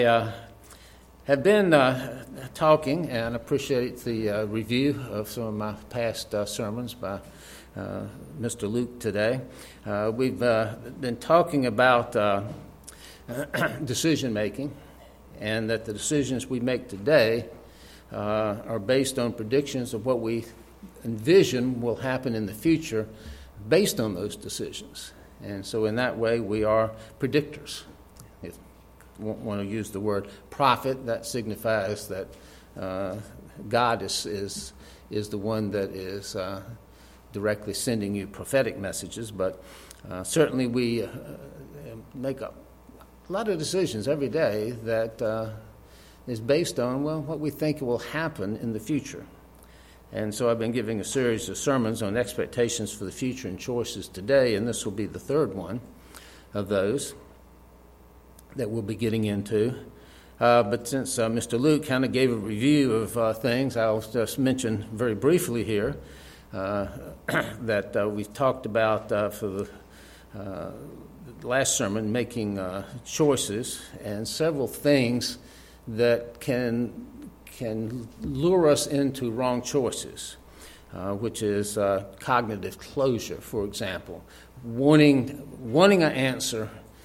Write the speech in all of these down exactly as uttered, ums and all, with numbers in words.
I uh, have been uh, talking and appreciate the uh, review of some of my past uh, sermons by uh, Mister Luke today. Uh, we've uh, been talking about uh, decision making, and that the decisions we make today uh, are based on predictions of what we envision will happen in the future based on those decisions. And so in that way, we are predictors. If you want to use the word prophet, that signifies that uh, God is, is is the one that is uh, directly sending you prophetic messages. But uh, certainly we uh, make a lot of decisions every day that uh, is based on, well, what we think will happen in the future. And so I've been giving a series of sermons on expectations for the future and choices today, and this will be the third one of those that we'll be getting into. Uh, but since uh, Mister Luke kind of gave a review of uh, things, I'll just mention very briefly here uh, that uh, we've talked about uh, for the uh, last sermon, making uh, choices, and several things that can can lure us into wrong choices, uh, which is uh, cognitive closure, for example, wanting wanting an answer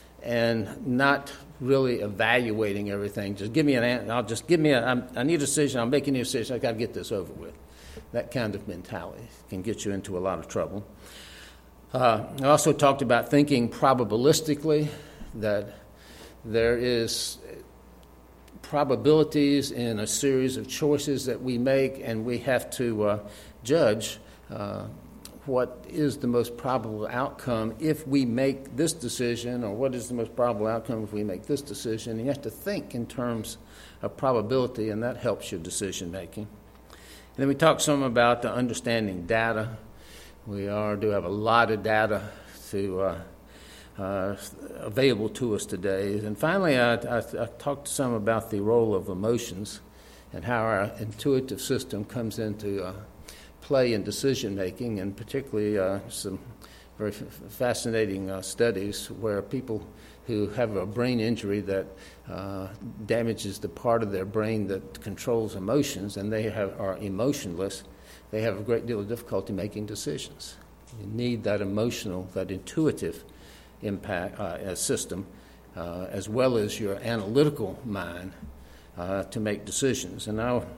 and not really evaluating everything. Just give me an answer. I'll just give me a. I'm, I need a decision. I'm making a decision. I got to get this over with. That kind of mentality can get you into a lot of trouble. Uh, I also talked about thinking probabilistically, that there is probabilities in a series of choices that we make, and we have to uh, judge uh, what is the most probable outcome if we make this decision, or what is the most probable outcome if we make this decision. And you have to think in terms of probability, and that helps your decision making. And then we talked some about the understanding data. We are do have a lot of data to uh, Uh, available to us today. And finally, I, I, I talked some about the role of emotions and how our intuitive system comes into uh, play in decision-making, and particularly uh, some very f- fascinating uh, studies where people who have a brain injury that uh, damages the part of their brain that controls emotions, and they have, are emotionless, they have a great deal of difficulty making decisions. You need that emotional, that intuitive impact uh, system, uh, as well as your analytical mind, uh, to make decisions. And now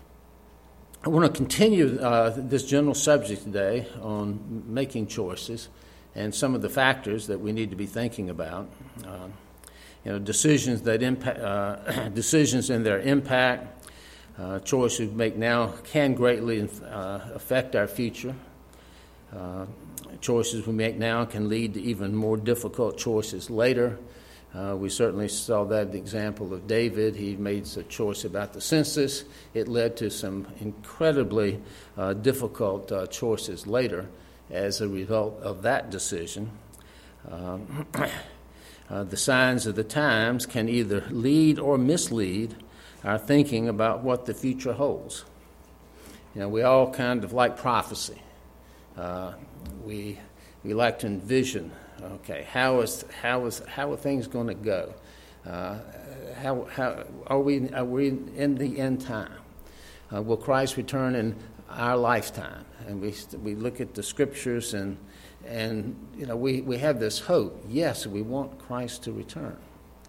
I want to continue uh, this general subject today on making choices and some of the factors that we need to be thinking about. Uh, you know, decisions that impact, uh, decisions and their impact, uh, choices we make now can greatly uh, affect our future. Uh, Choices we make now can lead to even more difficult choices later. Uh, we certainly saw that the example of David. He made a choice about the census. It led to some incredibly uh, difficult uh, choices later as a result of that decision. Um, uh, the signs of the times can either lead or mislead our thinking about what the future holds. You know, we all kind of like prophecy. Uh, we we like to envision, okay, how is how is how are things going to go? Uh, how how are we are we in the end time? Uh, will Christ return in our lifetime? And we we look at the scriptures, and and you know we, we have this hope. Yes, we want Christ to return.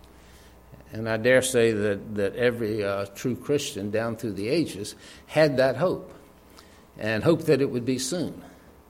And I dare say that that every uh, true Christian down through the ages had that hope, and hoped that it would be soon.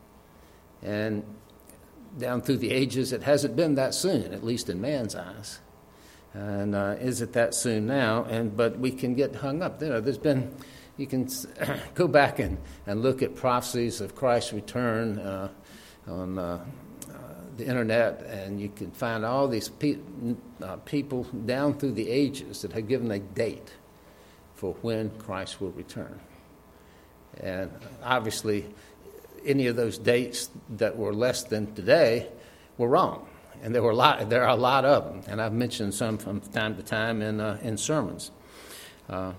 And down through the ages, it hasn't been that soon, at least in man's eyes. And uh, is it that soon now? And but we can get hung up. You know, there's been, you can go back and, and look at prophecies of Christ's return uh, on uh, uh, the internet, and you can find all these pe- uh, people down through the ages that have given a date for when Christ will return. And obviously, any of those dates that were less than today were wrong, and there were a lot. There are a lot of them, and I've mentioned some from time to time in uh, in sermons. Uh,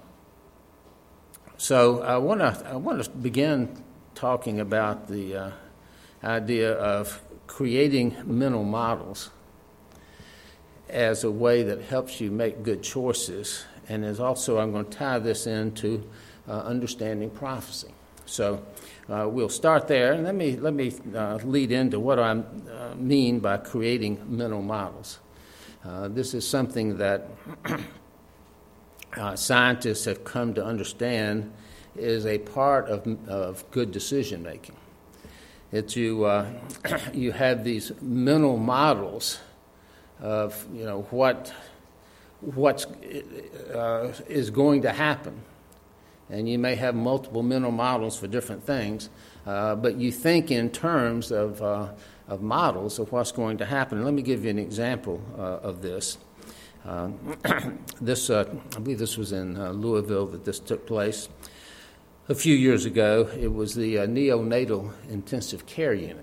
so I want to I want to begin talking about the uh, idea of creating mental models as a way that helps you make good choices. And is also, I'm going to tie this into uh, understanding prophecy. So uh, we'll start there, and let me let me uh, lead into what I uh, mean by creating mental models. Uh, this is something that uh, scientists have come to understand is a part of of good decision making. It's you uh, you have these mental models of you know what what uh, is going to happen. And you may have multiple mental models for different things, uh, but you think in terms of uh, of models of what's going to happen. Let me give you an example uh, of this. Uh, this, uh, I believe this was in uh, Louisville that this took place. A few years ago, it was the uh, neonatal intensive care unit.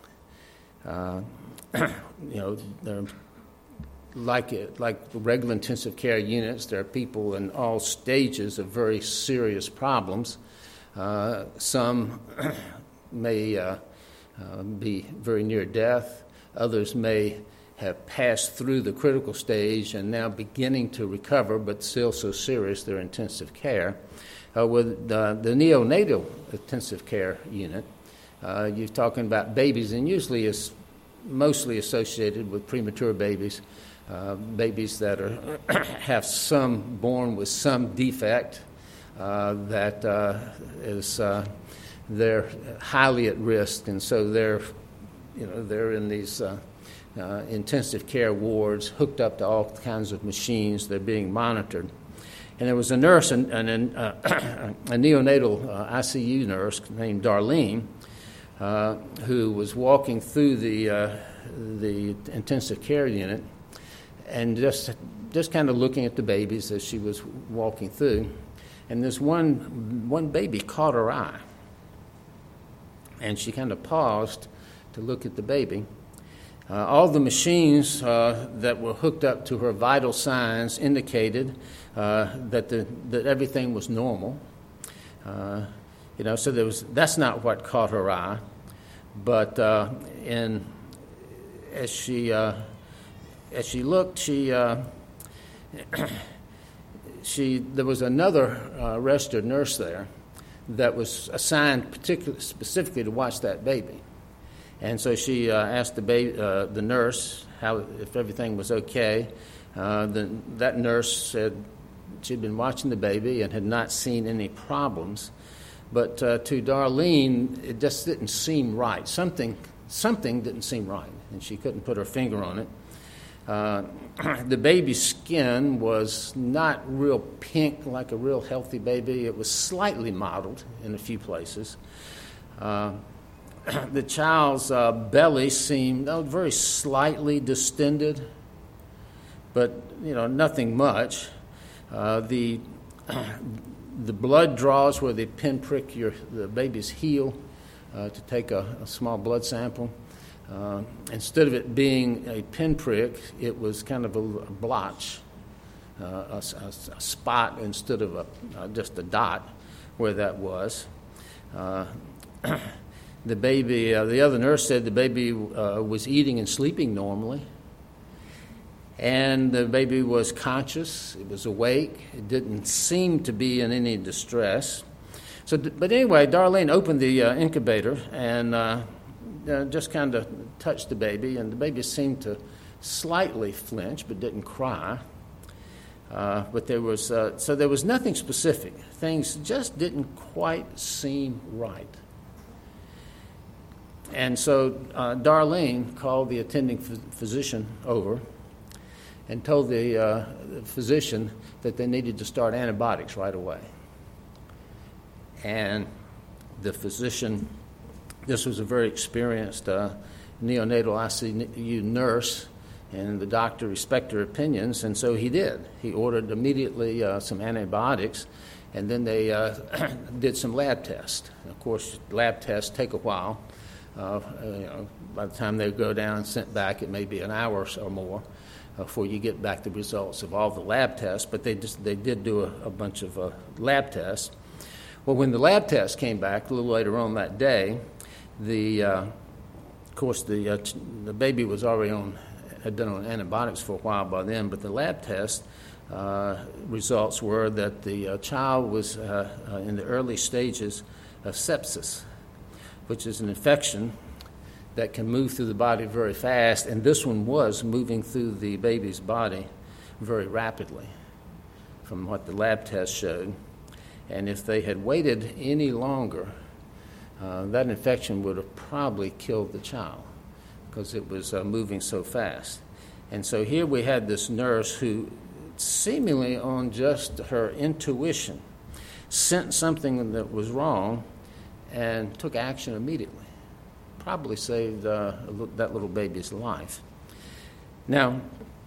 Uh, you know, there Like it, like regular intensive care units, there are people in all stages of very serious problems. Uh, some may uh, uh, be very near death. Others may have passed through the critical stage and now beginning to recover, but still so serious they're intensive care. Uh, with uh, the neonatal intensive care unit, uh, you're talking about babies, and usually it's mostly associated with premature babies. Uh, babies that are have some born with some defect uh, that uh, is uh, they're highly at risk, and so they're you know they're in these uh, uh, intensive care wards, hooked up to all kinds of machines. They're being monitored, and there was a nurse, and, and uh, a neonatal uh, I C U nurse named Darlene, uh, who was walking through the uh, the intensive care unit. And just just kind of looking at the babies as she was walking through. And this one one baby caught her eye. And she kind of paused to look at the baby. Uh, all the machines uh, that were hooked up to her vital signs indicated uh, that the that everything was normal. Uh, you know, so there was that's not what caught her eye. But uh, in as she uh, As she looked, she uh, she there was another uh, registered nurse there that was assigned particularly specifically to watch that baby, and so she uh, asked the baby, uh, the nurse how if everything was okay. Uh, the, that nurse said she'd been watching the baby and had not seen any problems, but uh, to Darlene it just didn't seem right. Something something didn't seem right, and she couldn't put her finger on it. Uh, the baby's skin was not real pink like a real healthy baby. It was slightly mottled in a few places. Uh, the child's uh, belly seemed oh, very slightly distended, but you know nothing much. Uh, the the blood draws where they pinprick your the baby's heel uh, to take a, a small blood sample. Uh, instead of it being a pinprick, it was kind of a, a blotch, uh, a, a, a spot instead of a, uh, just a dot where that was. Uh, the baby, uh, the other nurse said the baby uh, was eating and sleeping normally, and the baby was conscious, it was awake, it didn't seem to be in any distress. So, but anyway, Darlene opened the uh, incubator and uh, Uh, just kind of touched the baby, and the baby seemed to slightly flinch but didn't cry. Uh, but there was uh, so there was nothing specific. Things just didn't quite seem right. And so uh, Darlene called the attending ph- physician over and told the, uh, the physician that they needed to start antibiotics right away. And the physician, this was a very experienced uh, neonatal I C U nurse, and the doctor respected her opinions, and so he did. He ordered immediately uh, some antibiotics, and then they uh, did some lab tests. And of course, lab tests take a while. Uh, you know, by the time they go down and sent back, it may be an hour or more uh, before you get back the results of all the lab tests, but they just they did do a, a bunch of uh, lab tests. Well, when the lab tests came back a little later on that day, the uh, of course the uh, the baby was already on had done on antibiotics for a while by then, but the lab test uh, results were that the uh, child was uh, uh, in the early stages of sepsis, which is an infection that can move through the body very fast, and this one was moving through the baby's body very rapidly from what the lab test showed. And if they had waited any longer, uh, that infection would have probably killed the child because it was uh, moving so fast. And so here we had this nurse who, seemingly on just her intuition, sensed something that was wrong and took action immediately. Probably saved uh, that little baby's life. Now,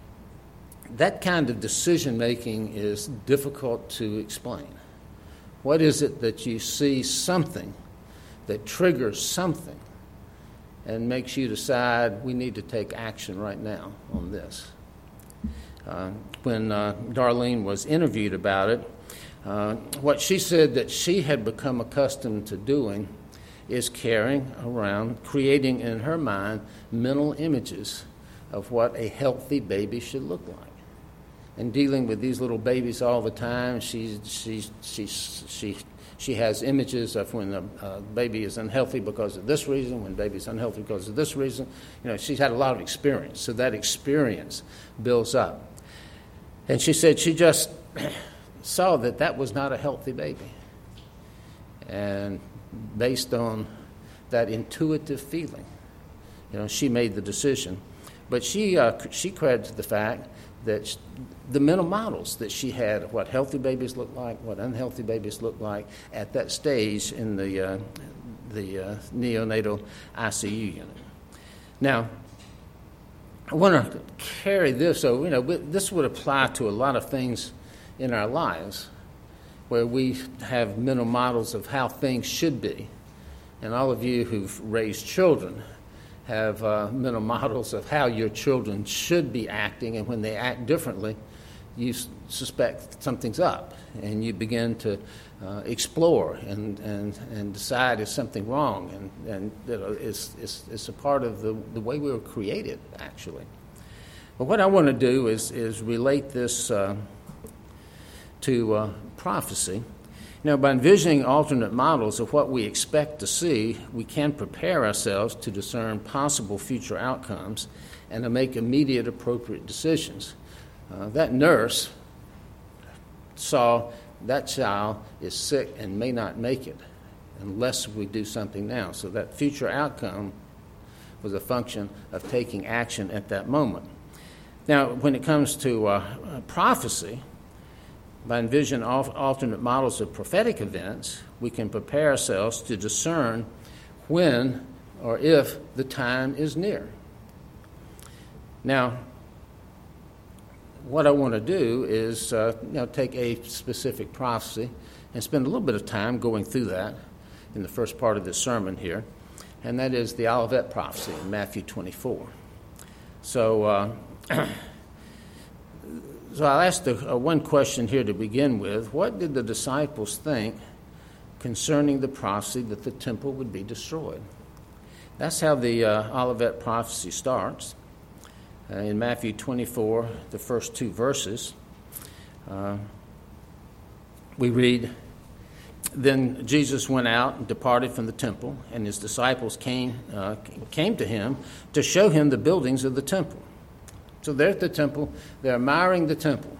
that kind of decision-making is difficult to explain. What is it that you see something that triggers something and makes you decide we need to take action right now on this? Uh, when uh, Darlene was interviewed about it, uh, what she said that she had become accustomed to doing is carrying around, creating in her mind mental images of what a healthy baby should look like. And dealing with these little babies all the time, she she she she she has images of when a uh, baby is unhealthy because of this reason, when baby is unhealthy because of this reason. You know, she's had a lot of experience, so that experience builds up. And she said she just saw that that was not a healthy baby, and based on that intuitive feeling, you know, she made the decision. But she uh, she credited the fact that she, the mental models that she had of what healthy babies look like, what unhealthy babies look like at that stage in the uh, the uh, neonatal I C U unit. Now, I want to carry this over. You know, this would apply to a lot of things in our lives, where we have mental models of how things should be. And all of you who've raised children have uh, mental models of how your children should be acting, and when they act differently, you s- suspect something's up, and you begin to uh, explore and, and, and decide is something wrong, and, and you know, it's, it's, it's a part of the, the way we were created, actually. But what I want to do is, is relate this uh, to uh, prophecy. Now, by envisioning alternate models of what we expect to see, we can prepare ourselves to discern possible future outcomes and to make immediate appropriate decisions. Uh, that nurse saw that child is sick and may not make it unless we do something now. So that future outcome was a function of taking action at that moment. Now, when it comes to uh, prophecy, by envisioning alternate models of prophetic events, we can prepare ourselves to discern when or if the time is near. Now, what I want to do is uh, you know, take a specific prophecy and spend a little bit of time going through that in the first part of this sermon here, and that is the Olivet prophecy in Matthew twenty-four. So, uh, So I'll ask the, uh, one question here to begin with. What did the disciples think concerning the prophecy that the temple would be destroyed? That's how the uh, Olivet prophecy starts. Uh, in Matthew twenty-four, the first two verses, uh, we read, "Then Jesus went out and departed from the temple, and his disciples came, uh, came to him to show him the buildings of the temple." So they're at the temple. They're admiring the temple.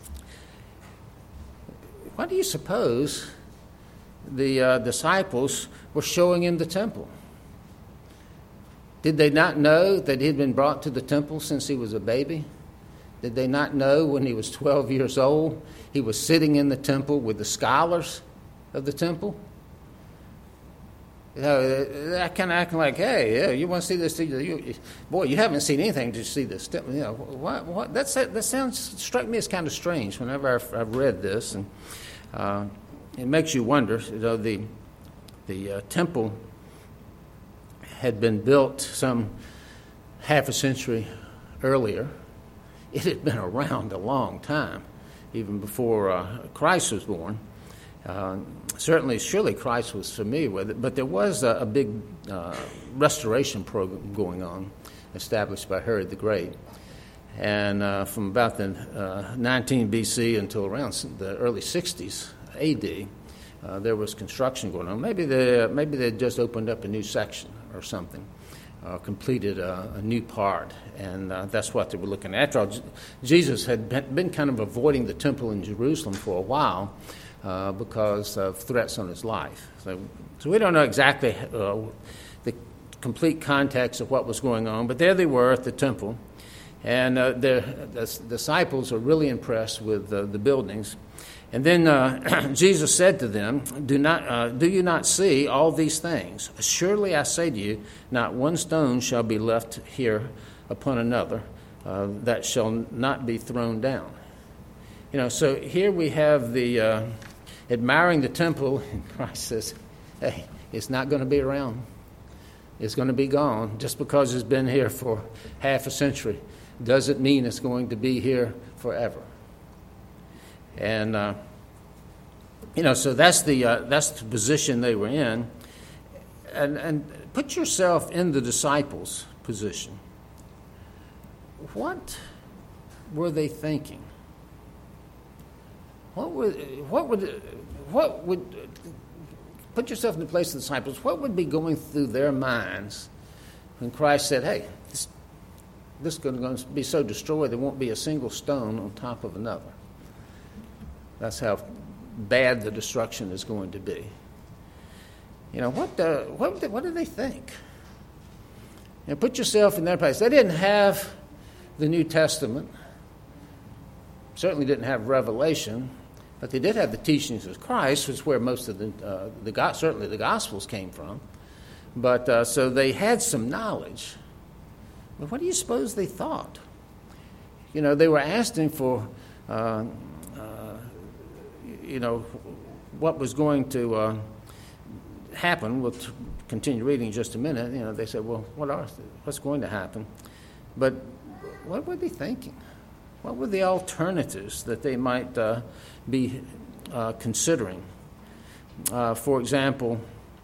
What do you suppose the uh, disciples were showing him the temple? Did they not know that he had been brought to the temple since he was a baby? Did they not know when he was twelve years old, he was sitting in the temple with the scholars of the temple? You know, they're kind of acting like, hey, yeah, you want to see this? You, boy, you haven't seen anything to see this. You know, what? What? That's, that sounds struck me as kind of strange whenever I've, I've read this, and uh, it makes you wonder. You know, the the uh, temple had been built some half a century earlier. It had been around a long time, even before uh, Christ was born. Uh, certainly, surely Christ was familiar with it, but there was a, a big uh, restoration program going on, established by Herod the Great. And uh, from about the uh, nineteen B C until around the early sixties A D, uh, there was construction going on. Maybe they maybe they just opened up a new section or something, uh, completed a, a new part, and uh, that's what they were looking at. After all, J- Jesus had been, been kind of avoiding the temple in Jerusalem for a while uh, because of threats on his life. So, so we don't know exactly uh, the complete context of what was going on, but there they were at the temple. And uh, the, the disciples are really impressed with uh, the buildings. And then uh, Jesus said to them, do, not, uh, do you not see all these things? Surely I say to you, not one stone shall be left here upon another uh, that shall not be thrown down. You know, so here we have the uh, admiring the temple, and Christ says, hey, it's not going to be around. It's going to be gone. Just because it's been here for half a century doesn't mean it's going to be here forever. And uh, you know, so that's the uh, that's the position they were in. And and put yourself in the disciples' position. What were they thinking? What would what would what would put yourself in the place of the disciples? What would be going through their minds when Christ said, "Hey, this, this is going to be so destroyed there won't be a single stone on top of another." That's how bad the destruction is going to be. You know, what uh, what what do they think? You know, put yourself in their place. They didn't have the New Testament. Certainly didn't have Revelation, but they did have the teachings of Christ, which is where most of the uh, the certainly the Gospels came from. But uh, so they had some knowledge. But what do you suppose they thought? You know, they were asking for. Uh, you know, what was going to uh, happen. We'll t- continue reading in just a minute. You know, they said, well, what are, what's going to happen? But what were they thinking? What were the alternatives that they might uh, be uh, considering? Uh, for example,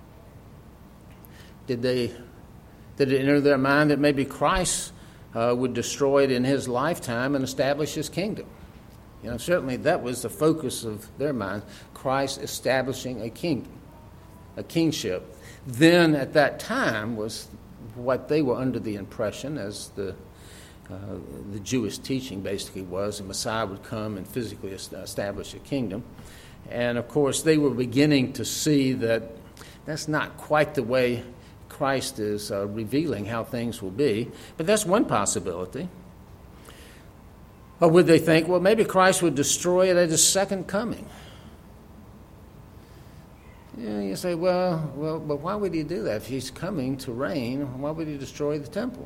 did they did it enter their mind that maybe Christ uh, would destroy it in his lifetime and establish his kingdom? You know, certainly that was the focus of their mind, Christ establishing a kingdom, a kingship. Then at that time was what they were under the impression, as the uh, the Jewish teaching basically was, the Messiah would come and physically establish a kingdom. And of course they were beginning to see that that's not quite the way Christ is uh, revealing how things will be. But that's one possibility. Or would they think, well, maybe Christ would destroy it at his second coming? Yeah, you say, well, well, but why would he do that? If he's coming to reign, why would he destroy the temple?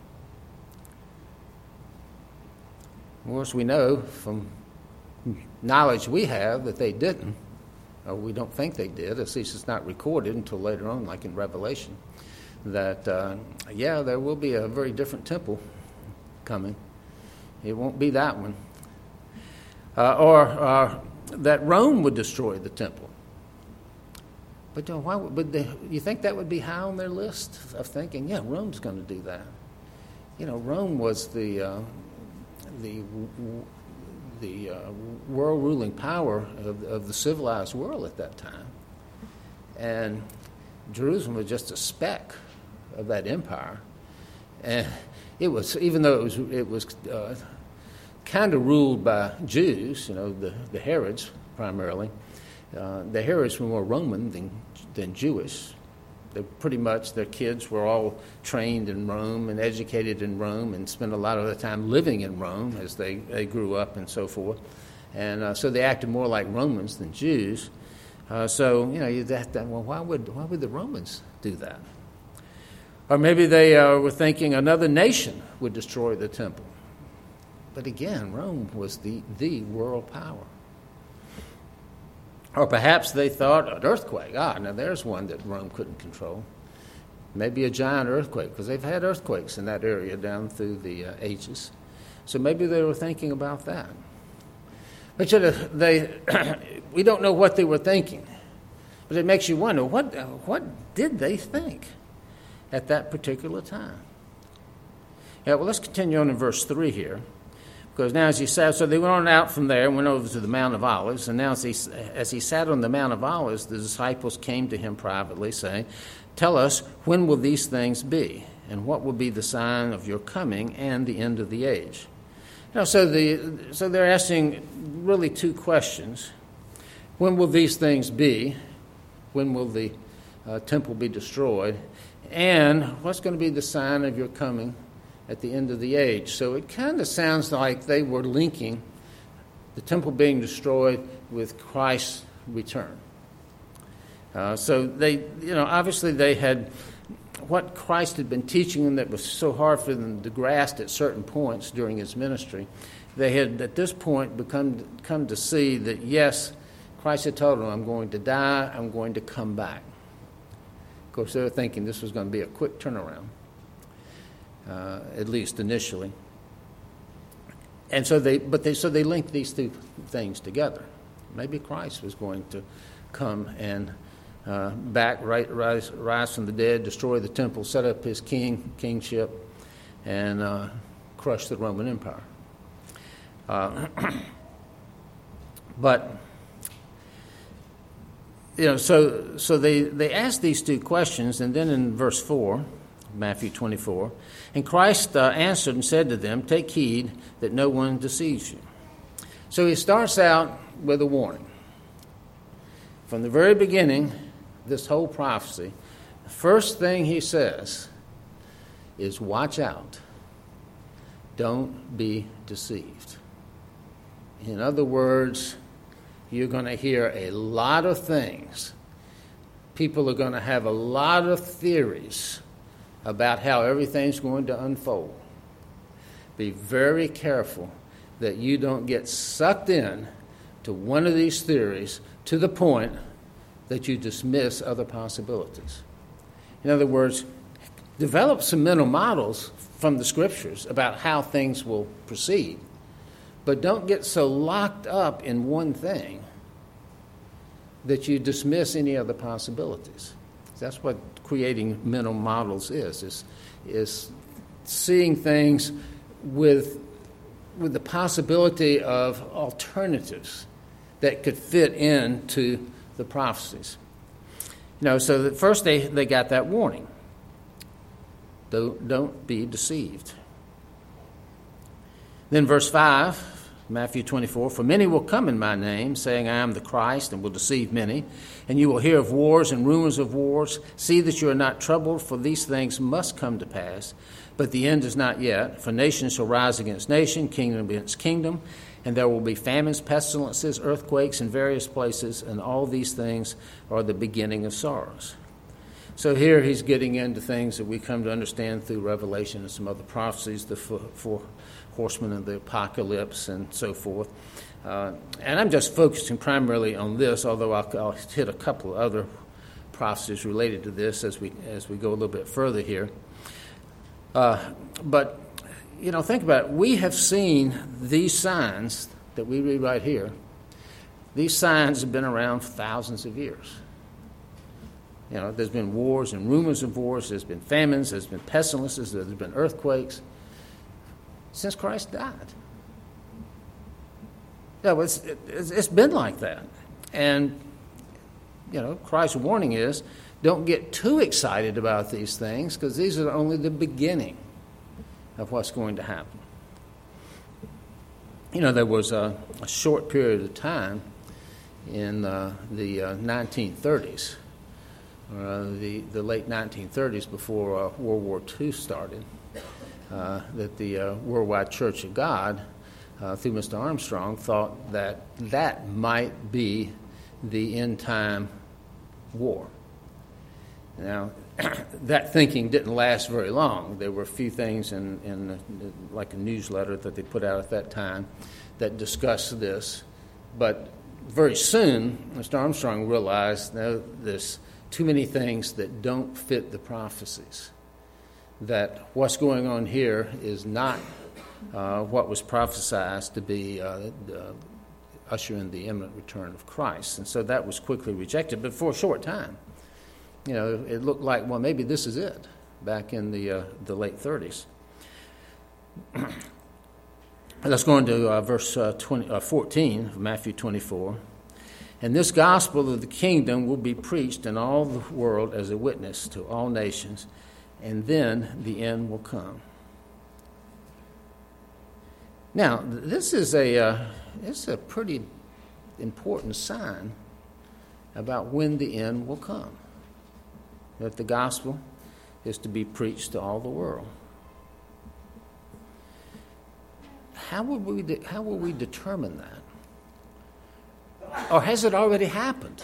Of course, we know from knowledge we have that they didn't, or we don't think they did, at least it's not recorded until later on, like in Revelation, that, uh, yeah, there will be a very different temple coming. It won't be that one. Uh, or uh, that Rome would destroy the temple. But you know, why would they, you think that would be high on their list of thinking, yeah, Rome's going to do that? You know, Rome was the uh, the the uh, world ruling power of, of the civilized world at that time. And Jerusalem was just a speck of that empire. And it was, even though it was, it was uh, kind of ruled by Jews, you know, the, the Herods primarily. Uh, the Herods were more Roman than than Jewish. They pretty much, their kids were all trained in Rome and educated in Rome and spent a lot of their time living in Rome as they, they grew up and so forth. And uh, so they acted more like Romans than Jews. Uh, so, you know, you have to, well, why would why would the Romans do that? Or maybe they uh, were thinking another nation would destroy the temple. But again, Rome was the, the world power. Or perhaps they thought an earthquake. Ah, now there's one that Rome couldn't control. Maybe a giant earthquake, because they've had earthquakes in that area down through the uh, ages. So maybe they were thinking about that. But you know, they, we don't know what they were thinking. But it makes you wonder, what what did they think at that particular time? Yeah, well, let's continue on in verse three here. Because now as he sat, so they went on out from there and went over to the Mount of Olives. And now as he, as he sat on the Mount of Olives, the disciples came to him privately, saying, "Tell us, when will these things be? And what will be the sign of your coming and the end of the age?" You know, so, the, so they're asking really two questions. When will these things be? When will the uh, temple be destroyed? And what's going to be the sign of your coming at the end of the age? So it kind of sounds like they were linking the temple being destroyed with Christ's return. Uh, so they, you know, obviously they had what Christ had been teaching them that was so hard for them to grasp at certain points during his ministry. They had at this point become come to see that, yes, Christ had told them, "I'm going to die, I'm going to come back." Of course, they were thinking this was going to be a quick turnaround. Uh, at least initially, and so they, but they, so they linked these two things together. Maybe Christ was going to come and uh, back, right, rise, rise from the dead, destroy the temple, set up his king kingship, and uh, crush the Roman Empire. Uh, but you know, so so they they asked these two questions, and then in verse four. Matthew twenty-four, and Christ uh, answered and said to them, "Take heed that no one deceives you." So he starts out with a warning. From the very beginning, this whole prophecy, the first thing he says is, watch out. Don't be deceived. In other words, you're going to hear a lot of things. People are going to have a lot of theories about how everything's going to unfold. Be very careful that you don't get sucked in to one of these theories to the point that you dismiss other possibilities. In other words, develop some mental models from the Scriptures about how things will proceed, but don't get so locked up in one thing that you dismiss any other possibilities. That's what creating mental models is, is, is seeing things with, with the possibility of alternatives that could fit into the prophecies. You know, so that first they, they got that warning. Don't, don't be deceived. Then verse five, Matthew twenty-four, "For many will come in my name, saying, I am the Christ, and will deceive many. And you will hear of wars and rumors of wars. See that you are not troubled, for these things must come to pass. But the end is not yet. For nation shall rise against nation, kingdom against kingdom. And there will be famines, pestilences, earthquakes in various places. And all these things are the beginning of sorrows." So here he's getting into things that we come to understand through Revelation and some other prophecies, the four, four horsemen of the apocalypse and so forth. Uh, and I'm just focusing primarily on this, although I'll, I'll hit a couple of other prophecies related to this as we as we go a little bit further here. Uh, but, you know, think about it. We have seen these signs that we read right here. These signs have been around for thousands of years. You know, there's been wars and rumors of wars. There's been famines. There's been pestilences. There's been earthquakes since Christ died. Yeah, well, it's, it's, it's been like that. And, you know, Christ's warning is, don't get too excited about these things, because these are only the beginning of what's going to happen. You know, there was a, a short period of time in uh, the uh, nineteen thirties, uh, the, the late nineteen thirties, before uh, World War Two started, uh, that the uh, Worldwide Church of God, uh, through Mister Armstrong, thought that that might be the end-time war. Now, that thinking didn't last very long. There were a few things in, in the, like a newsletter that they put out at that time that discussed this. But very soon, Mister Armstrong realized no, there's too many things that don't fit the prophecies, that what's going on here is not uh, what was prophesied to be uh, uh, ushering the imminent return of Christ. And so that was quickly rejected, but for a short time. You know, it looked like, well, maybe this is it, back in the uh, the late thirties. let's go into uh, verse uh, twenty, uh, fourteen of Matthew twenty-four. And this gospel of the kingdom will be preached in all the world as a witness to all nations, and then the end will come. Now, this is a uh, this is a pretty important sign about when the end will come. That the gospel is to be preached to all the world. How will we de- how will we determine that? Or has it already happened?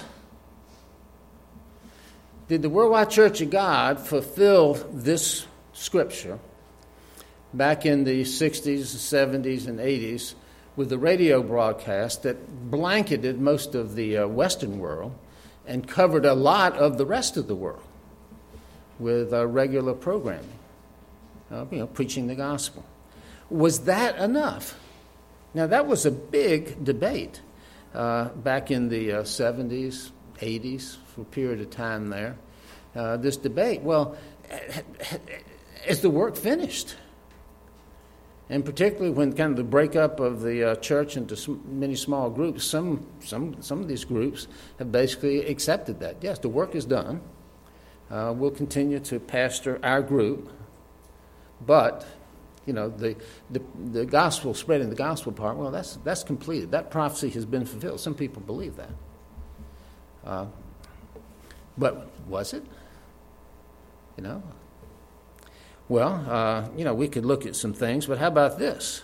Did the Worldwide Church of God fulfill this scripture back in the sixties, seventies, and eighties with the radio broadcast that blanketed most of the uh, Western world and covered a lot of the rest of the world with uh, regular programming, uh, you know, preaching the gospel? Was that enough? Now, that was a big debate uh, back in the uh, seventies, eighties, for a period of time there. Uh, this debate, well, is the work finished? And particularly when kind of the breakup of the uh, church into sm- many small groups, some some some of these groups have basically accepted that. Yes, the work is done. Uh, we'll continue to pastor our group, but you know the, the the gospel, spreading the gospel part, well, that's that's completed. That prophecy has been fulfilled. Some people believe that. Uh, but was it? You know. Well, uh, you know, we could look at some things, but how about this?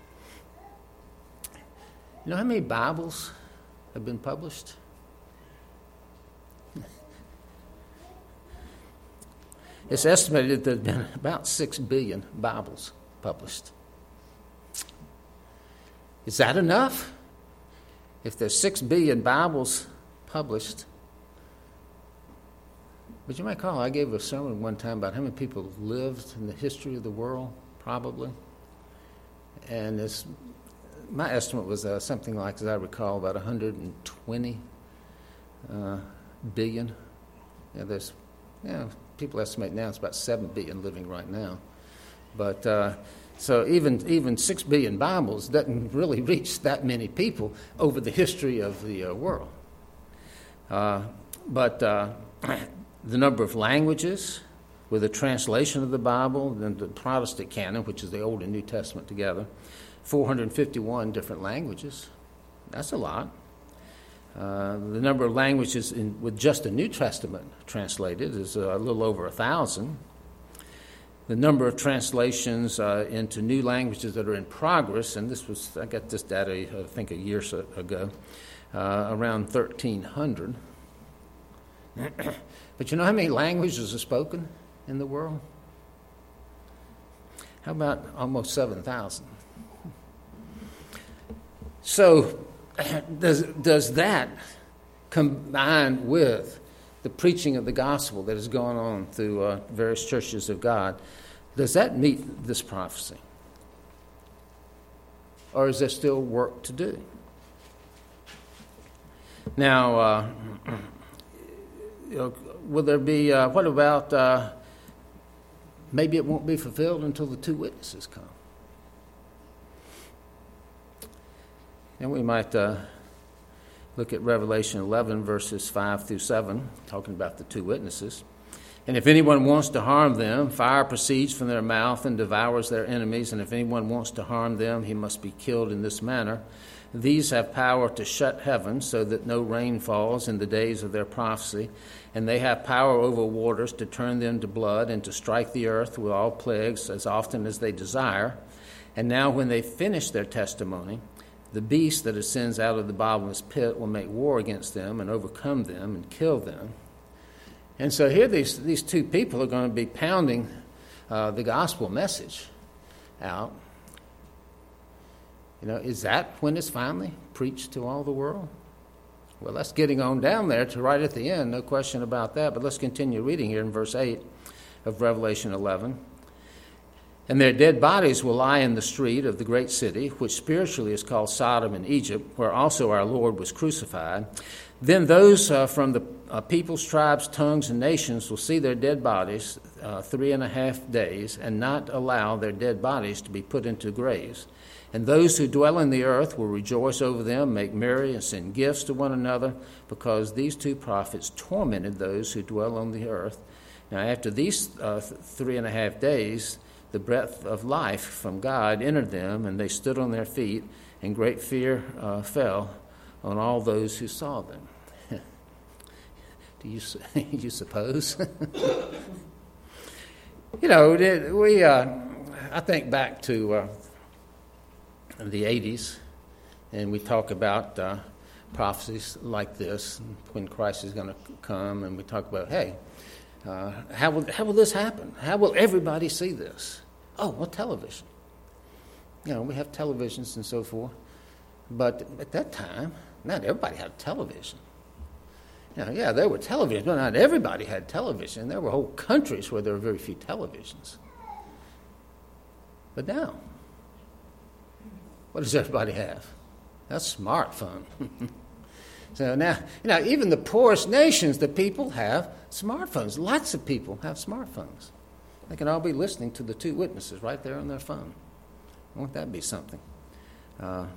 You know how many Bibles have been published? It's estimated that there have been about six billion Bibles published. Is that enough? If there's six billion Bibles published, but you might recall, I gave a sermon one time about how many people lived in the history of the world, probably. And this, my estimate was uh, something like, as I recall, about one hundred twenty uh, billion. Yeah, there's, you know, people estimate now it's about seven billion living right now. But uh, so even even six billion Bibles doesn't really reach that many people over the history of the uh, world. Uh, but uh, the number of languages with a translation of the Bible and the Protestant canon, which is the Old and New Testament together, four hundred fifty-one different languages. That's a lot. Uh, the number of languages in, with just the New Testament translated is a little over a thousand. The number of translations uh, into new languages that are in progress, and this was, I got this data, I think, a year ago, uh, around thirteen hundred. But you know how many languages are spoken in the world? How about almost seven thousand? So does, does that combine with the preaching of the gospel that is going on through uh, various churches of God, does that meet this prophecy? Or is there still work to do? Now, uh, you know, will there be, uh, what about, uh, maybe it won't be fulfilled until the two witnesses come? And we might uh, look at Revelation eleven, verses five through seven, talking about the two witnesses. And if anyone wants to harm them, fire proceeds from their mouth and devours their enemies. And if anyone wants to harm them, he must be killed in this manner. These have power to shut heaven so that no rain falls in the days of their prophecy. And they have power over waters to turn them to blood and to strike the earth with all plagues as often as they desire. And now when they finish their testimony, the beast that ascends out of the bottomless pit will make war against them and overcome them and kill them. And so here these, these two people are going to be pounding uh, the gospel message out. You know, is that when it's finally preached to all the world? Well, that's getting on down there to right at the end, no question about that. But let's continue reading here in verse eight of Revelation eleven. And their dead bodies will lie in the street of the great city, which spiritually is called Sodom in Egypt, where also our Lord was crucified. Then those uh, from the uh, peoples, tribes, tongues, and nations will see their dead bodies uh, three and a half days, and not allow their dead bodies to be put into graves. And those who dwell in the earth will rejoice over them, make merry, and send gifts to one another, because these two prophets tormented those who dwell on the earth. Now, after these uh, th- three and a half days, the breath of life from God entered them, and they stood on their feet, and great fear uh, fell on all those who saw them. Do you, you suppose? You know, we. Uh, I think back to uh, the eighties, and we talk about uh, prophecies like this, when Christ is going to come, and we talk about, hey, uh, how will how will this happen? How will everybody see this? Oh, well, television. You know, we have televisions and so forth, but at that time, not everybody had television. You know, yeah, there were televisions, but not everybody had television. There were whole countries where there were very few televisions. But now, what does everybody have? A smartphone. So now, you know, even the poorest nations, the people have smartphones. Lots of people have smartphones. They can all be listening to the two witnesses right there on their phone. Won't that be something? Uh,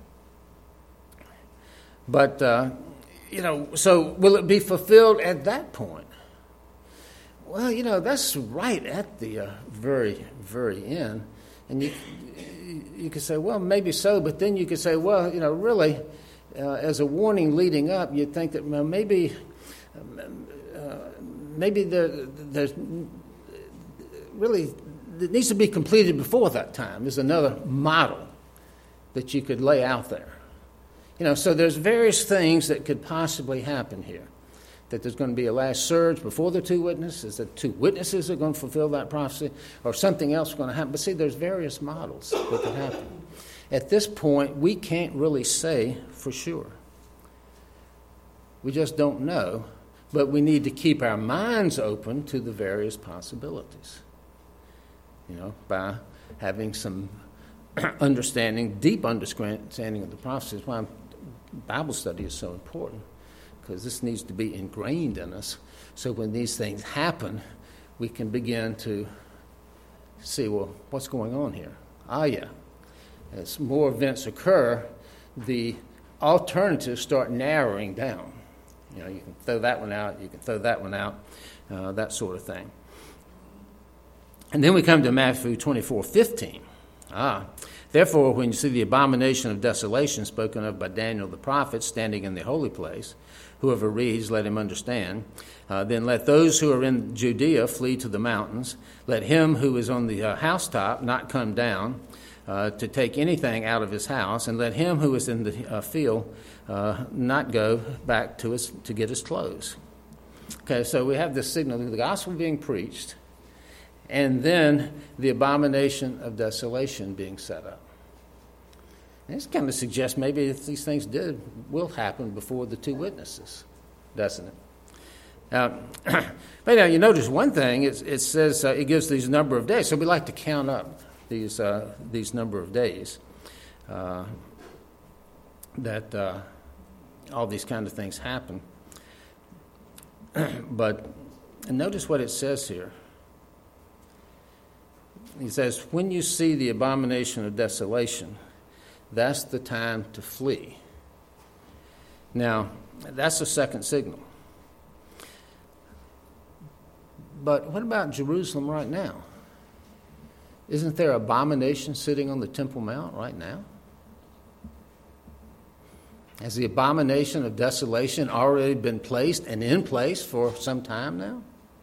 but, uh, you know, so will it be fulfilled at that point? Well, you know, that's right at the uh, very, very end. And you you could say, well, maybe so, but then you could say, well, you know, really, uh, as a warning leading up, you'd think that, well, maybe uh, maybe there, there's really, it needs to be completed before that time. There's another model that you could lay out there. You know, so there's various things that could possibly happen here. That there's going to be a last surge before the two witnesses, that two witnesses are going to fulfill that prophecy, or something else is going to happen. But see, there's various models that could happen. At this point, we can't really say for sure. We just don't know, but we need to keep our minds open to the various possibilities. You know, by having some understanding, deep understanding of the prophecies. Why Bible study is so important. Because this needs to be ingrained in us, so when these things happen, we can begin to see, well, what's going on here? Ah, yeah. As more events occur, the alternatives start narrowing down. You know, you can throw that one out, you can throw that one out, uh, that sort of thing. And then we come to Matthew twenty-four fifteen. Ah, therefore, when you see the abomination of desolation spoken of by Daniel the prophet standing in the holy place, whoever reads, let him understand. Uh, then let those who are in Judea flee to the mountains. Let him who is on the uh, housetop not come down uh, to take anything out of his house, and let him who is in the uh, field uh, not go back to his to get his clothes. Okay, so we have this signal of the gospel being preached, and then the abomination of desolation being set up. This kind of suggests maybe if these things did, will happen before the two witnesses, doesn't it? Now, but now you notice one thing, it, it says uh, it gives these number of days. So we like to count up these uh, these number of days uh, that uh, all these kind of things happen. But notice what it says here. He says, when you see the abomination of desolation, that's the time to flee. Now, that's the second signal. But what about Jerusalem right now? Isn't there abomination sitting on the Temple Mount right now? Has the abomination of desolation already been placed and in place for some time now?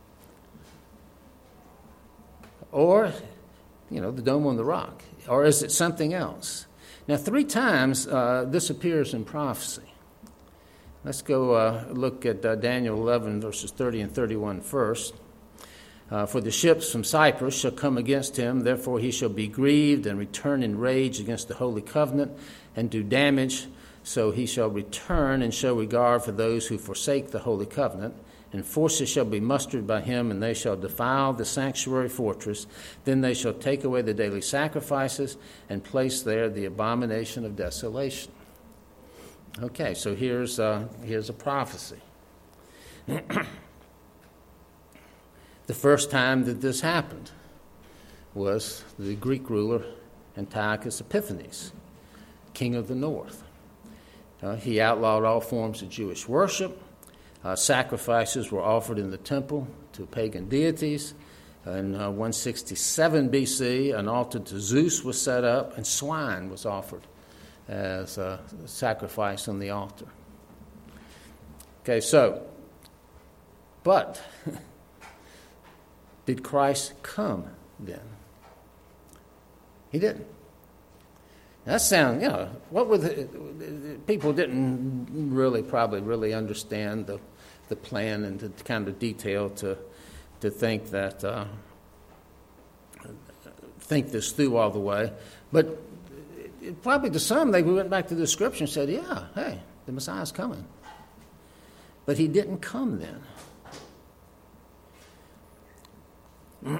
Or, you know, the Dome on the Rock? Or is it something else? Now, three times uh, this appears in prophecy. Let's go uh, look at uh, Daniel eleven, verses thirty and thirty-one first. Uh, For the ships from Cyprus shall come against him, therefore he shall be grieved and return in rage against the holy covenant and do damage. So he shall return and show regard for those who forsake the holy covenant. And forces shall be mustered by him, and they shall defile the sanctuary fortress. Then they shall take away the daily sacrifices and place there the abomination of desolation. Okay, so here's uh, here's a prophecy. The first time that this happened was the Greek ruler Antiochus Epiphanes, king of the north. Uh, he outlawed all forms of Jewish worship. Uh, sacrifices were offered in the temple to pagan deities. In uh, one sixty-seven B C, an altar to Zeus was set up, and swine was offered as a sacrifice on the altar. Okay, so, but did Christ come then? He didn't. That sounds, you know, what were the, people didn't really probably really understand the the plan and the kind of detail to to think that uh, think this through all the way. But it, probably to some, they went back to the Scripture and said, yeah, hey, the Messiah's coming. But he didn't come then.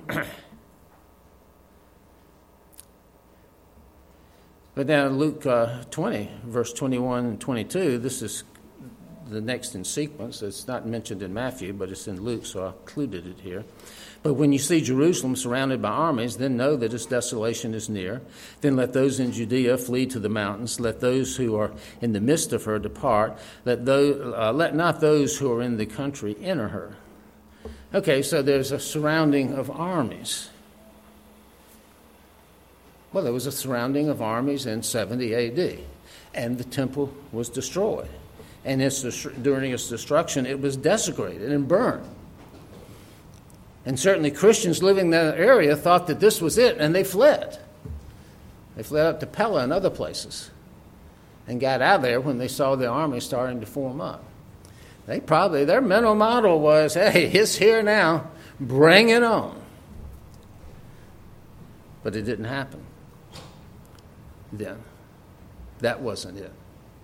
But now Luke uh, twenty, verse twenty-one and twenty-two, this is the next in sequence. It's not mentioned in Matthew, but it's in Luke, so I included it here. But when you see Jerusalem surrounded by armies, then know that its desolation is near. Then let those in Judea flee to the mountains. Let those who are in the midst of her depart. Let, those, uh, let not those who are in the country enter her. Okay, so there's a surrounding of armies. Well, there was a surrounding of armies in seventy A D, and the temple was destroyed. And its, during its destruction, it was desecrated and burned. And certainly Christians living in that area thought that this was it, and they fled. They fled up to Pella and other places and got out of there when they saw the army starting to form up. They probably, their mental model was, hey, it's here now, bring it on. But it didn't happen then. That wasn't it.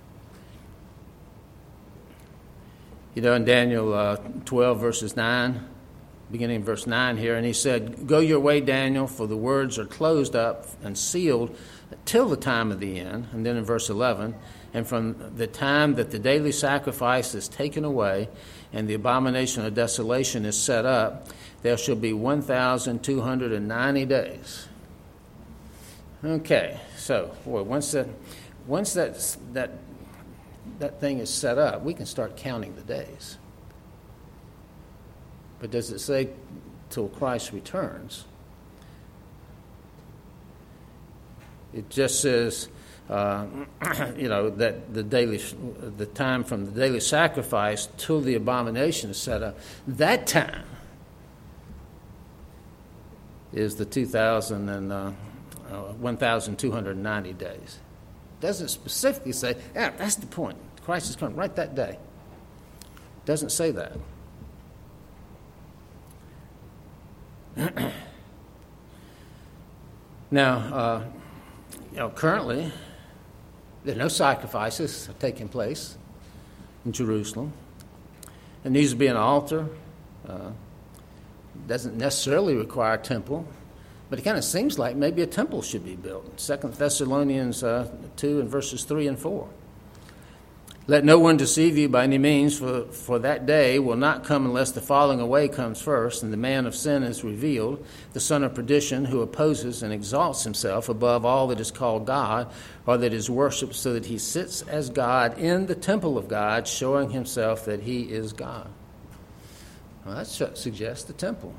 You know, in Daniel uh, twelve, verses nine, beginning in verse nine here, and he said, go your way, Daniel, for the words are closed up and sealed till the time of the end. And then in verse eleven, and from the time that the daily sacrifice is taken away and the abomination of desolation is set up, there shall be one thousand two hundred ninety days. Okay, so boy, once that once that that that thing is set up, we can start counting the days. But does it say till Christ returns? It just says, uh, you know, that the daily, the time from the daily sacrifice till the abomination is set up. That time is the two thousand and uh, uh, one thousand two hundred ninety days. It doesn't specifically say, yeah, that's the point. Christ is coming right that day. It doesn't say that. Now, uh, you know, currently, there are no sacrifices taking place in Jerusalem. There needs to be an altar. Uh, doesn't necessarily require a temple, but it kind of seems like maybe a temple should be built. Second Thessalonians uh, two and verses three and four. Let no one deceive you by any means, for, for that day will not come unless the falling away comes first, and the man of sin is revealed, the son of perdition, who opposes and exalts himself above all that is called God, or that is worshipped, so that he sits as God in the temple of God, showing himself that he is God. Well, that suggests the temple.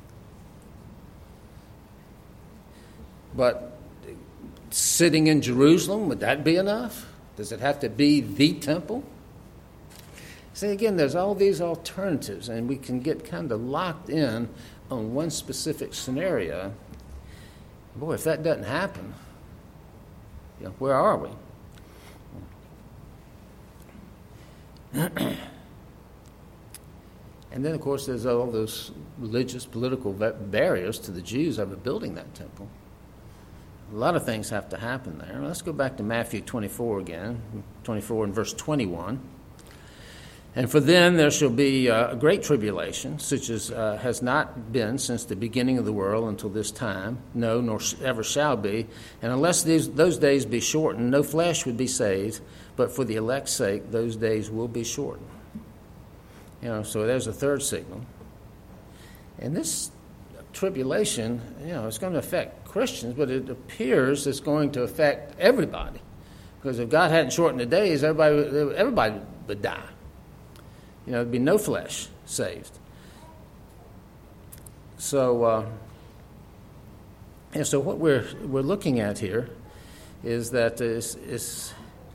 But sitting in Jerusalem, would that be enough? Does it have to be the temple? See, again, there's all these alternatives, and we can get kind of locked in on one specific scenario. Boy, if that doesn't happen, you know, where are we? And then, of course, there's all those religious, political barriers to the Jews ever building that temple. A lot of things have to happen there. Let's go back to Matthew twenty-four again, twenty-four and verse twenty-one. And for then there shall be uh, a great tribulation, such as uh, has not been since the beginning of the world until this time, no, nor ever shall be. And unless these, those days be shortened, no flesh would be saved, but for the elect's sake, those days will be shortened. You know, so there's a third signal. And this tribulation, you know, it's going to affect Christians, but it appears it's going to affect everybody. Because if God hadn't shortened the days, everybody, everybody would die. You know, there'd be no flesh saved. So, uh, and so what we're we're looking at here is that it's, it's,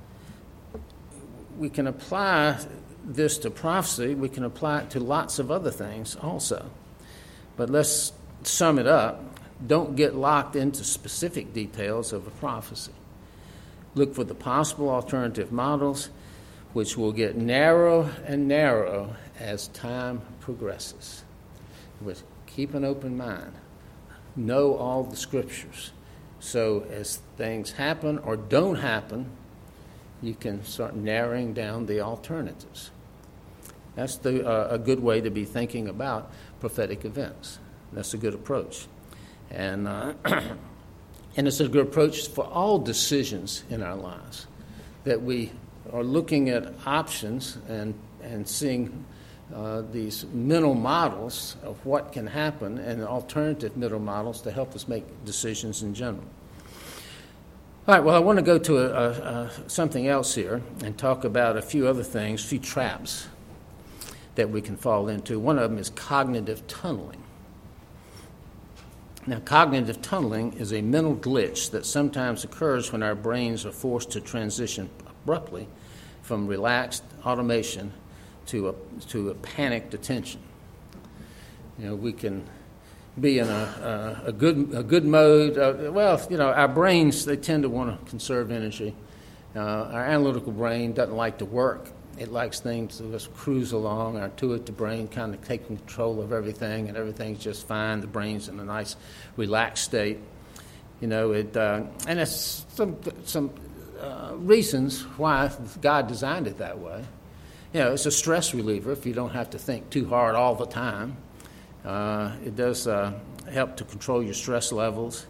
we can apply this to prophecy. We can apply it to lots of other things also. But let's sum it up. Don't get locked into specific details of a prophecy. Look for the possible alternative models, which will get narrow and narrow as time progresses. With keep an open mind. Know all the scriptures. So as things happen or don't happen, you can start narrowing down the alternatives. That's the, uh, a good way to be thinking about prophetic events. That's a good approach. And uh, and it's a good approach for all decisions in our lives, that we are looking at options and, and seeing uh, these mental models of what can happen and alternative mental models to help us make decisions in general. All right, well, I want to go to a, a, a, something else here and talk about a few other things, a few traps that we can fall into. One of them is cognitive tunneling. Now, cognitive tunneling is a mental glitch that sometimes occurs when our brains are forced to transition abruptly from relaxed automation to a, to a panicked attention. You know, we can be in a, a, a good a good mode. Uh, well, you know, our brains, they tend to want to conserve energy. Uh, our analytical brain doesn't like to work. It likes things to just cruise along. Our intuitive brain kind of taking control of everything, and everything's just fine. The brain's in a nice, relaxed state. You know, it uh, and it's some some uh, reasons why God designed it that way. You know, it's a stress reliever if you don't have to think too hard all the time. Uh, it does uh, help to control your stress levels.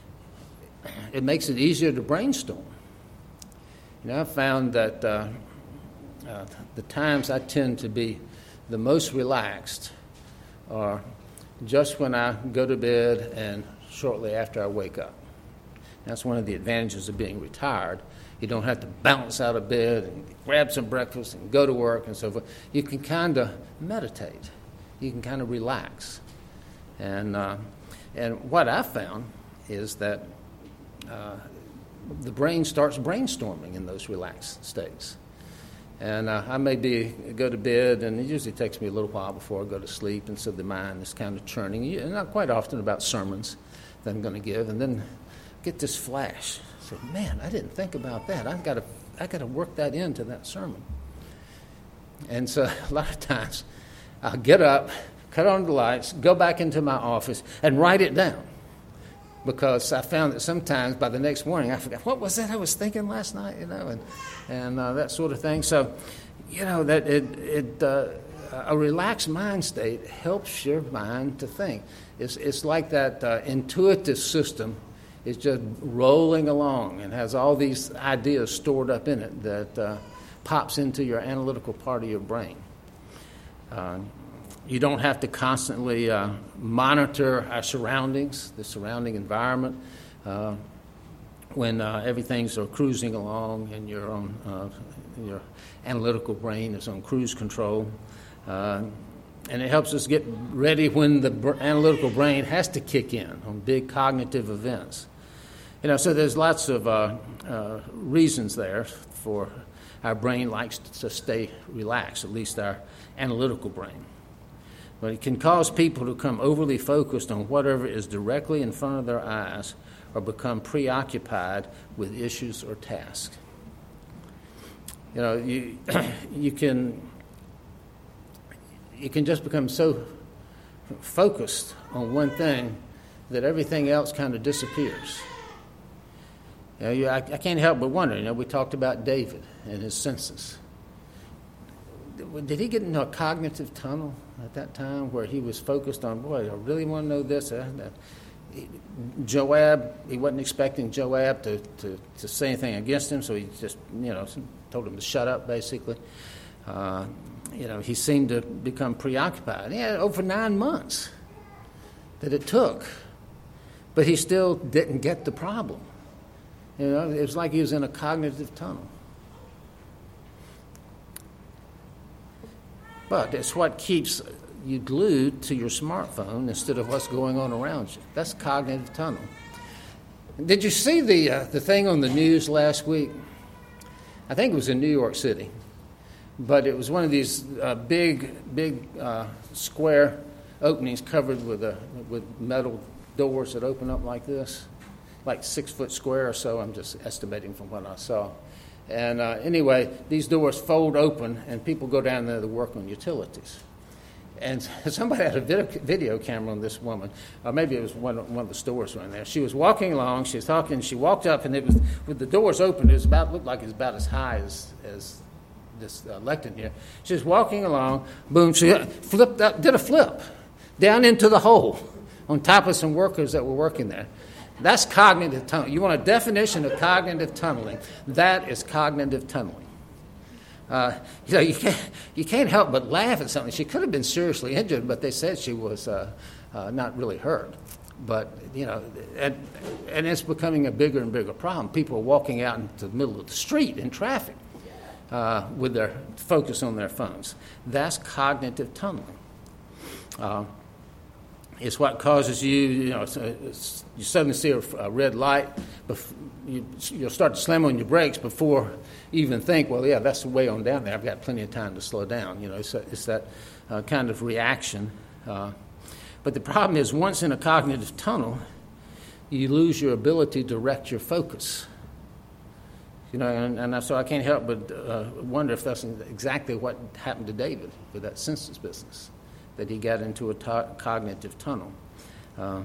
It makes it easier to brainstorm. You know, I've found that uh, uh, the times I tend to be the most relaxed are just when I go to bed and shortly after I wake up. That's one of the advantages of being retired. You don't have to bounce out of bed and grab some breakfast and go to work and so forth. You can kind of meditate. You can kind of relax. And uh, and what I found is that uh, the brain starts brainstorming in those relaxed states. And uh, I may be, go to bed, and it usually takes me a little while before I go to sleep, and so the mind is kind of churning. And not quite often about sermons that I'm going to give, and then get this flash. Say, man, I didn't think about that. I've got to, I got to work that into that sermon. And so a lot of times I'll get up, cut on the lights, go back into my office, and write it down. Because I found that sometimes by the next morning I forgot, what was that I was thinking last night, you know, and and uh, that sort of thing. So, you know, that it, it uh, a relaxed mind state helps your mind to think. It's it's like that uh, intuitive system is just rolling along and has all these ideas stored up in it that uh, pops into your analytical part of your brain. Uh, You don't have to constantly uh, monitor our surroundings, the surrounding environment, uh, when uh, everything's uh, cruising along and your own, uh, your analytical brain is on cruise control. Uh, and it helps us get ready when the br- analytical brain has to kick in on big cognitive events. You know, so there's lots of uh, uh, reasons there for our brain likes to stay relaxed, at least our analytical brain. But it can cause people to become overly focused on whatever is directly in front of their eyes or become preoccupied with issues or tasks. You know, you you can you can just become so focused on one thing that everything else kind of disappears. You know, you, I, I can't help but wonder, you know, we talked about David and his senses. Did he get into a cognitive tunnel at that time where he was focused on, boy, I really want to know this? Uh, Joab, he wasn't expecting Joab to, to, to say anything against him, so he just, you know, told him to shut up, basically. Uh, you know, he seemed to become preoccupied. Yeah, over nine months. that it took. But he still didn't get the problem. You know, it was like he was in a cognitive tunnel. But it's what keeps you glued to your smartphone instead of what's going on around you. That's cognitive tunnel. Did you see the uh, the thing on the news last week? I think it was in New York City. But it was one of these uh, big, big uh, square openings covered with a, with metal doors that open up like this, like six foot square or so. I'm just estimating from what I saw. And uh, anyway, these doors fold open, and people go down there to work on utilities. And somebody had a video, video camera on this woman, or maybe it was one, one of the stores right there. She was walking along, she was talking, she walked up, and it was with the doors open. It was about looked like it was about as high as as this uh, lectern here. She was walking along, boom, she flipped up, did a flip down into the hole on top of some workers that were working there. That's cognitive tunneling. You want a definition of cognitive tunneling? That is cognitive tunneling. Uh, you know, you can't, you can't help but laugh at something. She could have been seriously injured, but they said she was uh, uh, not really hurt. But, you know, and, and it's becoming a bigger and bigger problem. People are walking out into the middle of the street in traffic uh, with their focus on their phones. That's cognitive tunneling. Uh, It's what causes you, you know, you suddenly see a, a red light, you, you'll start to slam on your brakes before you even think, well, yeah, that's way on down there. I've got plenty of time to slow down. You know, it's, a, it's that uh, kind of reaction. Uh, but the problem is, once in a cognitive tunnel, you lose your ability to direct your focus. You know, and, and so I can't help but uh, wonder if that's exactly what happened to David with that census business, that he got into a to- cognitive tunnel. Uh,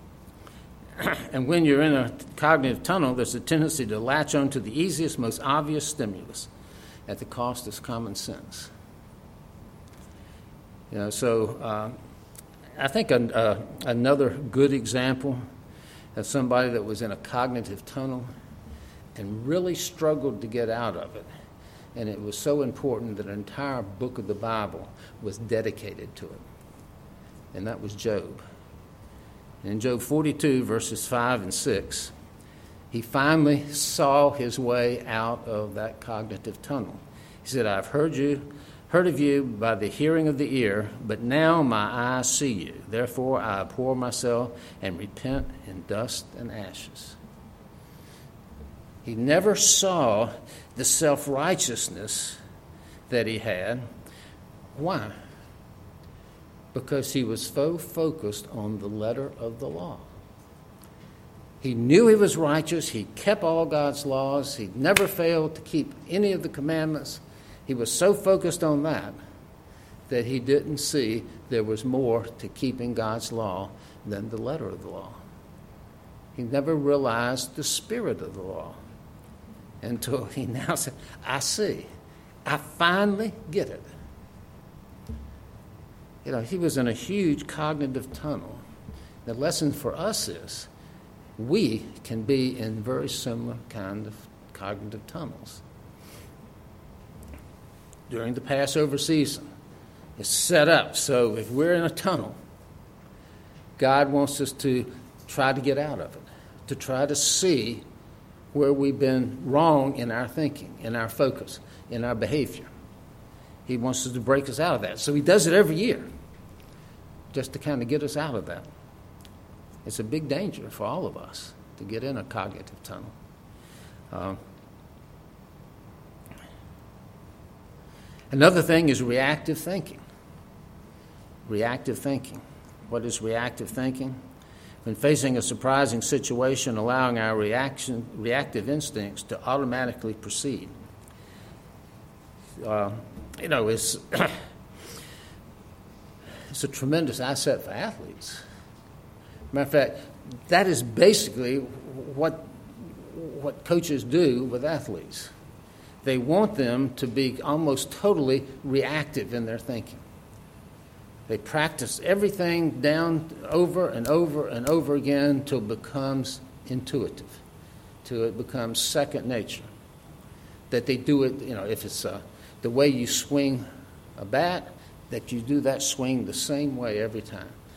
and when you're in a cognitive tunnel, there's a tendency to latch on to the easiest, most obvious stimulus at the cost of common sense. You know, so uh, I think a, uh, another good example of somebody that was in a cognitive tunnel and really struggled to get out of it, and it was so important that an entire book of the Bible was dedicated to it. And that was Job. In Job forty-two, verses five and six, he finally saw his way out of that cognitive tunnel. He said, I've heard you, heard of you by the hearing of the ear, but now my eyes see you. Therefore I abhor myself and repent in dust and ashes. He never saw the self-righteousness that he had. Why? Because he was so focused on the letter of the law. He knew he was righteous. He kept all God's laws. He never failed to keep any of the commandments. He was so focused on that that he didn't see there was more to keeping God's law than the letter of the law. He never realized the spirit of the law until he now said, I see. I finally get it. You know, he was in a huge cognitive tunnel. The lesson for us is we can be in very similar kind of cognitive tunnels. During the Passover season, it's set up so if we're in a tunnel, God wants us to try to get out of it, to try to see where we've been wrong in our thinking, in our focus, in our behavior. He wants us to break us out of that. So he does it every year, just to kind of get us out of that. It's a big danger for all of us to get in a cognitive tunnel. Uh, another thing is reactive thinking. Reactive thinking. What is reactive thinking? When facing a surprising situation, allowing our reaction, reactive instincts to automatically proceed. Uh, you know, it's, it's a tremendous asset for athletes. Matter of fact, that is basically what, what coaches do with athletes. They want them to be almost totally reactive in their thinking. They practice everything down over and over and over again until it becomes intuitive, till it becomes second nature. That they do it, you know, if it's uh, the way you swing a bat, that you do that swing the same way every time.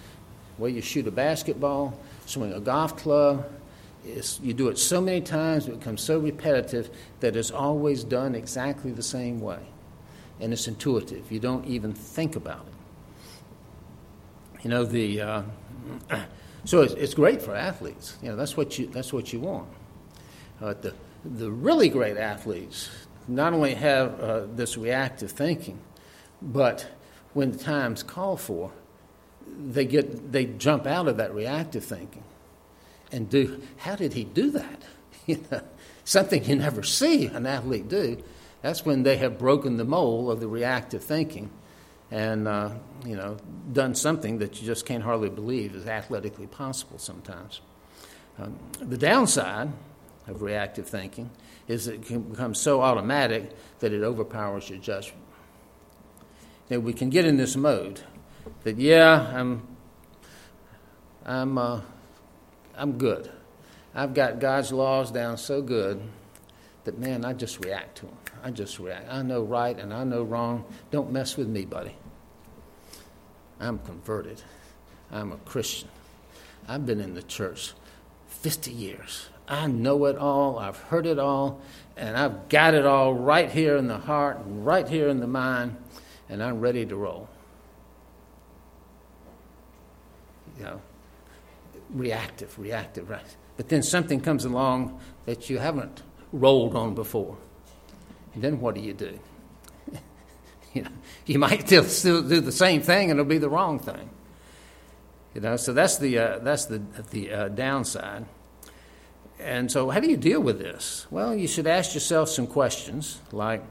The way you shoot a basketball, swing a golf club, is you do it so many times, it becomes so repetitive that it's always done exactly the same way. And it's intuitive. You don't even think about it. You know, the uh, so it's, it's great for athletes. You know, that's what you that's what you want. Uh, the the really great athletes not only have uh, this reactive thinking, but when the time's called for, they get they jump out of that reactive thinking and do. How did he do that? You know, something you never see an athlete do. That's when they have broken the mold of the reactive thinking and, uh, you know, done something that you just can't hardly believe is athletically possible sometimes. Um, the downside of reactive thinking is it can become so automatic that it overpowers your judgment. Now, we can get in this mode that, yeah, I'm, I'm, uh, I'm good. I've got God's laws down so good that, man, I just react to them. I just react. I know right and I know wrong. Don't mess with me, buddy. I'm converted. I'm a Christian. I've been in the church fifty years. I know it all. I've heard it all. And I've got it all right here in the heart and right here in the mind. And I'm ready to roll. You know, reactive, reactive, right. But then something comes along that you haven't rolled on before. And then what do you do? You know, you might still, still do the same thing, and it'll be the wrong thing. You know, so that's the uh, that's the the uh, downside. And so, how do you deal with this? Well, you should ask yourself some questions, like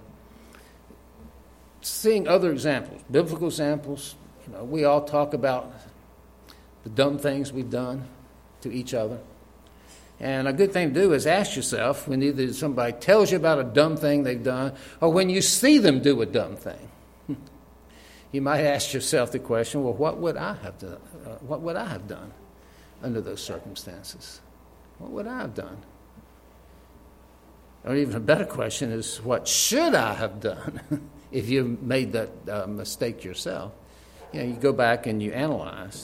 seeing other examples, biblical examples. You know, we all talk about the dumb things we've done to each other. And a good thing to do is ask yourself when either somebody tells you about a dumb thing they've done or when you see them do a dumb thing. You might ask yourself the question, well, what would I have done? Uh, what would I have done under those circumstances? What would I have done? Or even a better question is, what should I have done if you made that uh, mistake yourself? You know, you go back and you analyze.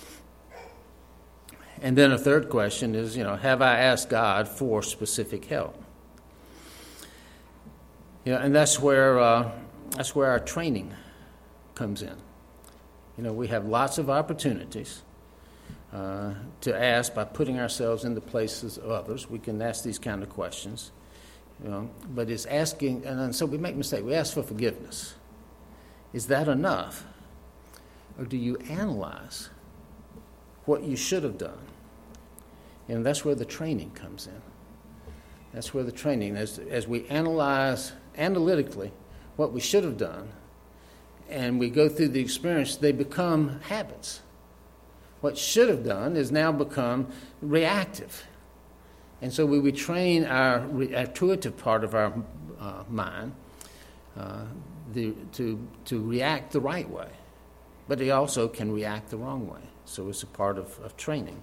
And then a third question is, you know, have I asked God for specific help? You know, and that's where uh, that's where our training comes in. You know, we have lots of opportunities uh, to ask by putting ourselves in the places of others. We can ask these kind of questions, you know, but it's asking, and then, so we make mistakes. We ask for forgiveness. Is that enough? Or do you analyze what you should have done? And that's where the training comes in. That's where the training, as, as we analyze analytically what we should have done, and we go through the experience, they become habits. What should have done is now become reactive. And so we, we train our re- intuitive part of our uh, mind uh, the, to, to react the right way. But it also can react the wrong way. So it's a part of, of training.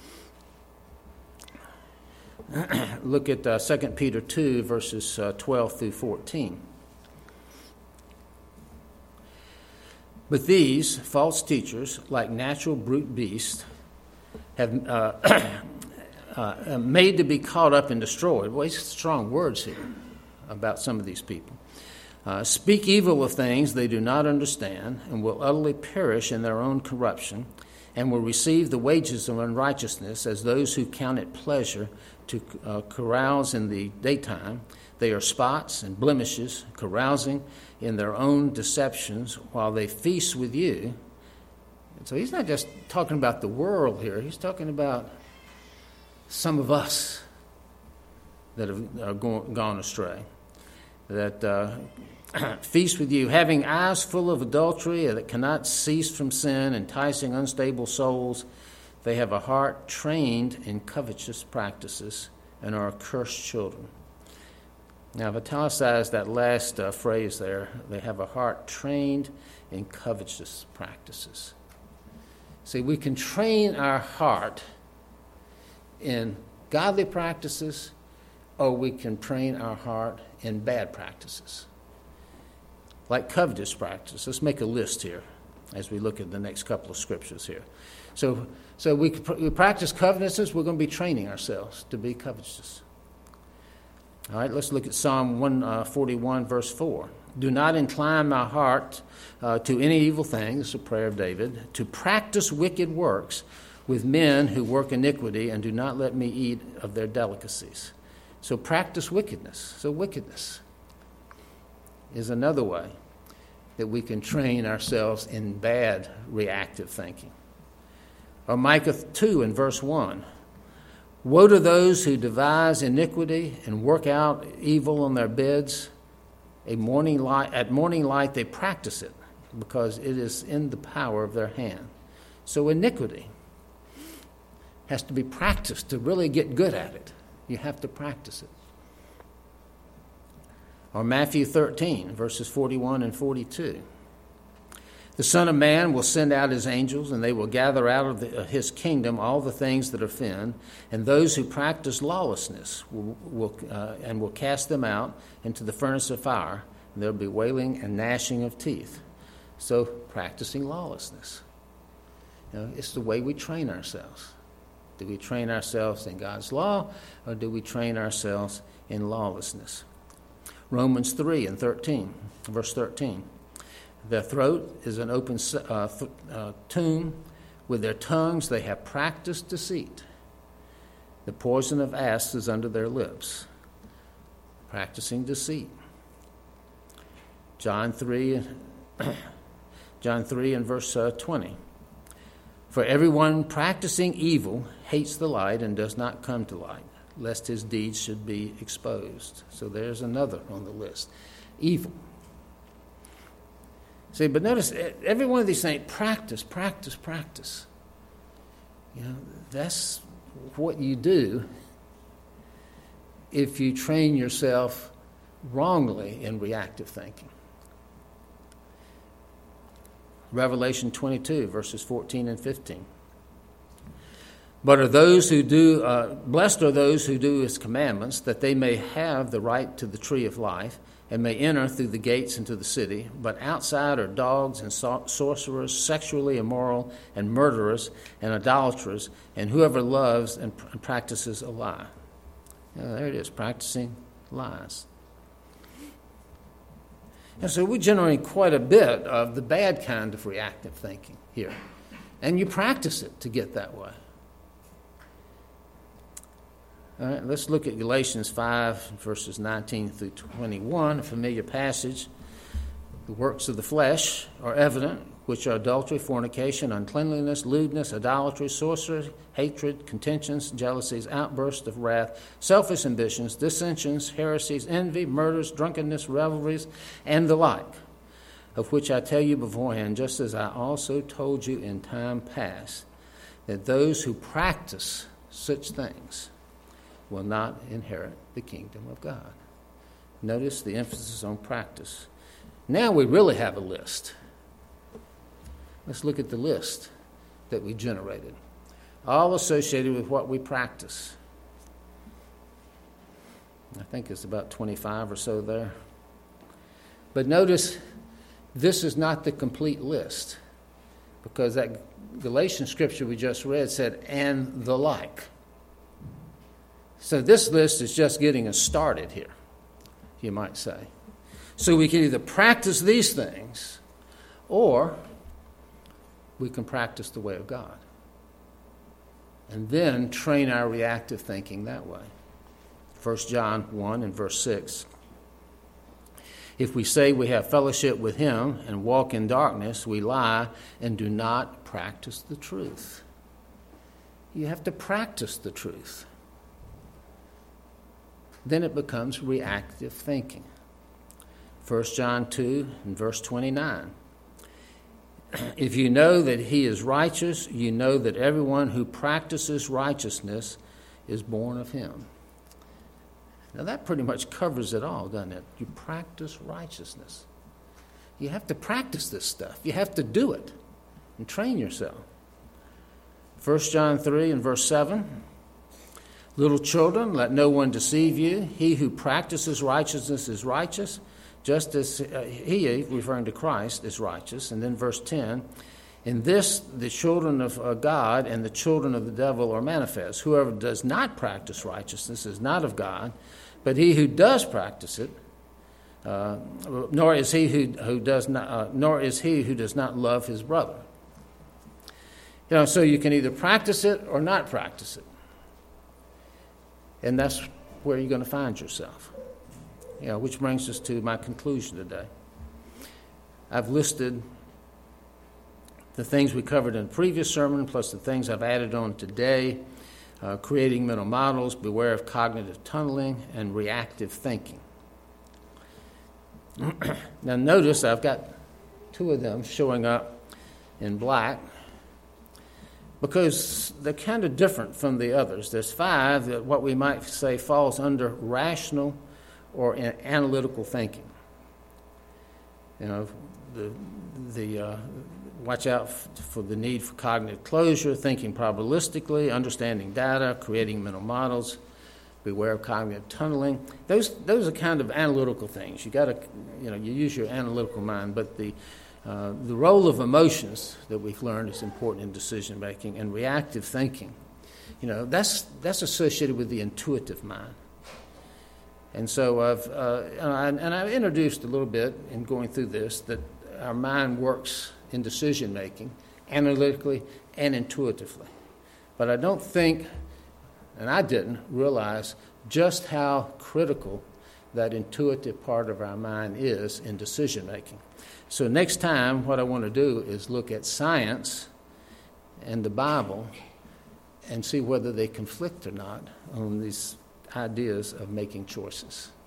Look at uh, Second Peter two, verses uh, twelve through fourteen. But these false teachers, like natural brute beasts, have uh, uh, made to be caught up and destroyed. Well, it's strong words here about some of these people. Uh, speak evil of things they do not understand, and will utterly perish in their own corruption, and will receive the wages of unrighteousness as those who count it pleasure to uh, carouse in the daytime. They are spots and blemishes, carousing in their own deceptions while they feast with you. And so he's not just talking about the world here. He's talking about some of us that have uh, gone, gone astray, that uh, feast with you, having eyes full of adultery that cannot cease from sin, enticing unstable souls. They have a heart trained in covetous practices and are accursed children. Now, I've italicized that last uh, phrase there. They have a heart trained in covetous practices. See, we can train our heart in godly practices, or we can train our heart in bad practices. Like covetous practice. Let's make a list here. as we look at the next couple of scriptures here. So, so we, we practice covetousness. We're going to be training ourselves to be covetous. All right, let's look at Psalm one forty-one, verse four. Do not incline my heart uh, to any evil thing, this is a prayer of David, to practice wicked works with men who work iniquity, and do not let me eat of their delicacies. So practice wickedness. So wickedness is another way that we can train ourselves in bad reactive thinking. Or Micah two in verse one. Woe to those who devise iniquity and work out evil on their beds. A morning light, at morning light they practice it, because it is in the power of their hand. So iniquity has to be practiced to really get good at it. You have to practice it. Or Matthew thirteen, verses forty-one and forty-two. The Son of Man will send out his angels, and they will gather out of the, uh, his kingdom all the things that offend, and those who practice lawlessness will, will uh, and will cast them out into the furnace of fire, and there will be wailing and gnashing of teeth. So practicing lawlessness. You know, it's the way we train ourselves. Do we train ourselves in God's law, or do we train ourselves in lawlessness? Romans three and thirteen, verse thirteen. Their throat is an open uh, th- uh, tomb. With their tongues they have practiced deceit. The poison of asps is under their lips. Practicing deceit. John three, John three and verse uh, twenty. For everyone practicing evil hates the light and does not come to light, lest his deeds should be exposed. So there's another on the list. Evil. See, but notice, every one of these things, practice, practice, practice. You know, that's what you do if you train yourself wrongly in reactive thinking. Revelation twenty-two, verses fourteen and fifteen. But are those who do, uh, blessed are those who do his commandments, that they may have the right to the tree of life, and may enter through the gates into the city. But outside are dogs and sorcerers, sexually immoral, and murderers, and idolaters, and whoever loves and pr- practices a lie. Yeah, there it is, practicing lies. And so we generate quite a bit of the bad kind of reactive thinking here. And you practice it to get that way. All right, let's look at Galatians five, verses nineteen through twenty-one, a familiar passage. The works of the flesh are evident, which are adultery, fornication, uncleanliness, lewdness, idolatry, sorcery, hatred, contentions, jealousies, outbursts of wrath, selfish ambitions, dissensions, heresies, envy, murders, drunkenness, revelries, and the like, of which I tell you beforehand, just as I also told you in time past, that those who practice such things will not inherit the kingdom of God. Notice the emphasis on practice. Now we really have a list. Let's look at the list that we generated, all associated with what we practice. I think it's about twenty-five or so there. But notice, this is not the complete list, because that Galatian scripture we just read said, and the like. So this list is just getting us started here, you might say. So we can either practice these things, or we can practice the way of God. And then train our reactive thinking that way. First John one and verse six. If we say we have fellowship with him and walk in darkness, we lie and do not practice the truth. You have to practice the truth. Then it becomes reactive thinking. First John two and verse twenty-nine. If you know that he is righteous, you know that everyone who practices righteousness is born of him. Now that pretty much covers it all, doesn't it? You practice righteousness. You have to practice this stuff. You have to do it and train yourself. First John three and verse seven. Little children, let no one deceive you. He who practices righteousness is righteous, just as uh, he, referring to Christ, is righteous. And then verse ten, in this the children of uh, God and the children of the devil are manifest. Whoever does not practice righteousness is not of God, but he who does practice it, uh, nor is he who, who does not, uh, nor is he who does not love his brother. You know, so you can either practice it or not practice it. And that's where you're going to find yourself. You know, which brings us to my conclusion today. I've listed the things we covered in the previous sermon, plus the things I've added on today, uh, creating mental models, beware of cognitive tunneling, and reactive thinking. Now notice I've got two of them showing up in black because they're kind of different from the others. There's five that what we might say falls under rational or analytical thinking. You know, the the uh, watch out f- for the need for cognitive closure, thinking probabilistically, understanding data, creating mental models, beware of cognitive tunneling. Those those are kind of analytical things. You got to, you know, you use your analytical mind, but the uh, the role of emotions that we've learned is important in decision making, and reactive thinking. You know, that's that's associated with the intuitive mind. And so I've uh, and, I, and I've introduced a little bit in going through this that our mind works in decision making, analytically and intuitively. But I don't think, and I didn't realize just how critical that intuitive part of our mind is in decision making. So next time, what I want to do is look at science and the Bible and see whether they conflict or not on these ideas of making choices.